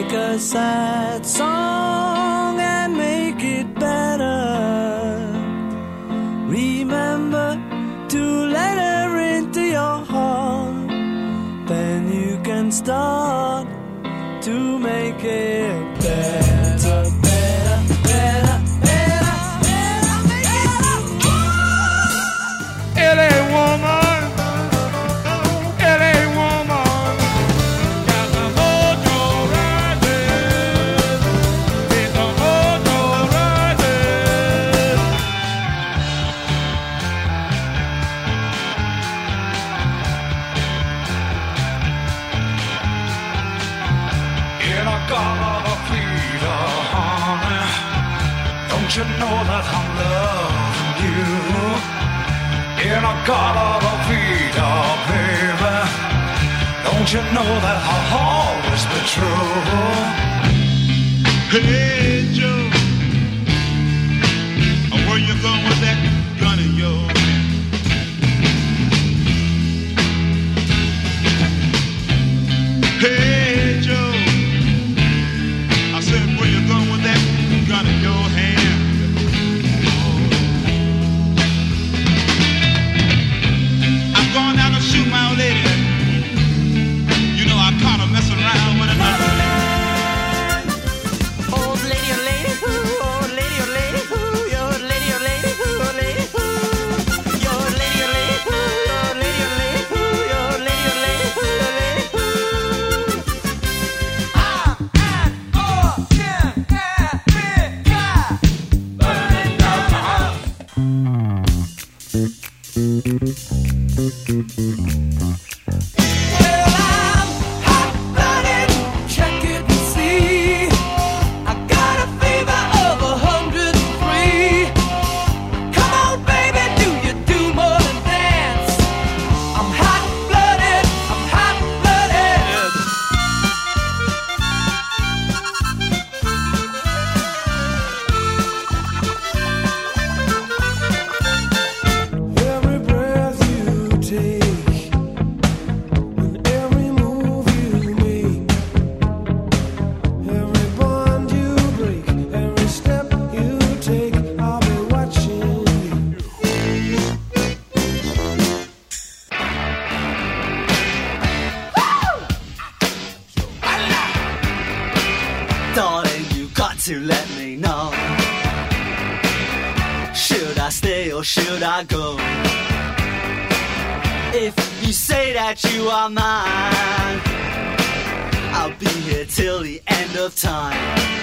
take a sad song and make it better. Remember to let her into your heart. Then you can start to make it better, better, better, better, better, better. LA woman, LA woman, got the mojo rising, with the mojo rising. In a garden of fever, honey, don't you know that I'm loving you? In a garden of fever, baby, don't you know that I'll always be true? Hey Joe, where you going with that gun in your hand? Hey Joe, I said where you going with that gun in your hand? I'm going down to shoot my old lady. You know I caught her messing around with another lady. Old lady, old lady, ooh, old lady, old lady, ooh, your lady, old lady, ooh, old lady, ooh, your lady, old lady, ooh, your lady, old lady, ooh, your lady, old lady, ooh, your lady, ooh. Burning down the house. Well, I'm hot-blooded, check it and see. I got a fever of 103. Come on, baby, do you do more than dance? I'm hot-blooded, I'm hot-blooded. Every breath you take, and every move you make, every bond you break, every step you take, I'll be watching you. Darling, you got to let me know. Should I stay or should I go? If you say that you are mine, I'll be here till the end of time.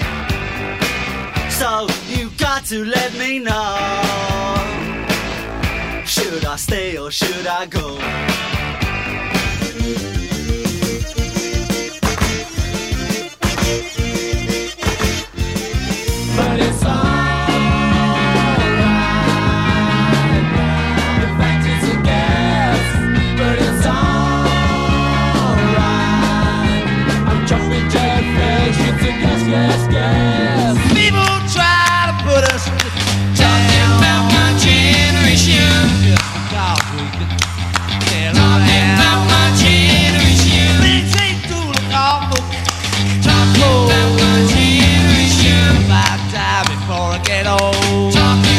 So you got to let me know. Should I stay or should I go? But it's alright. The fact is a guess, but it's alright. I'm jumping jellyfish, it's a guess, guess, guess. People try to put us talking about my generation. Just because we can talking about my generation. Things ain't too awful. Talking about my generation. If I die before I get old. Talking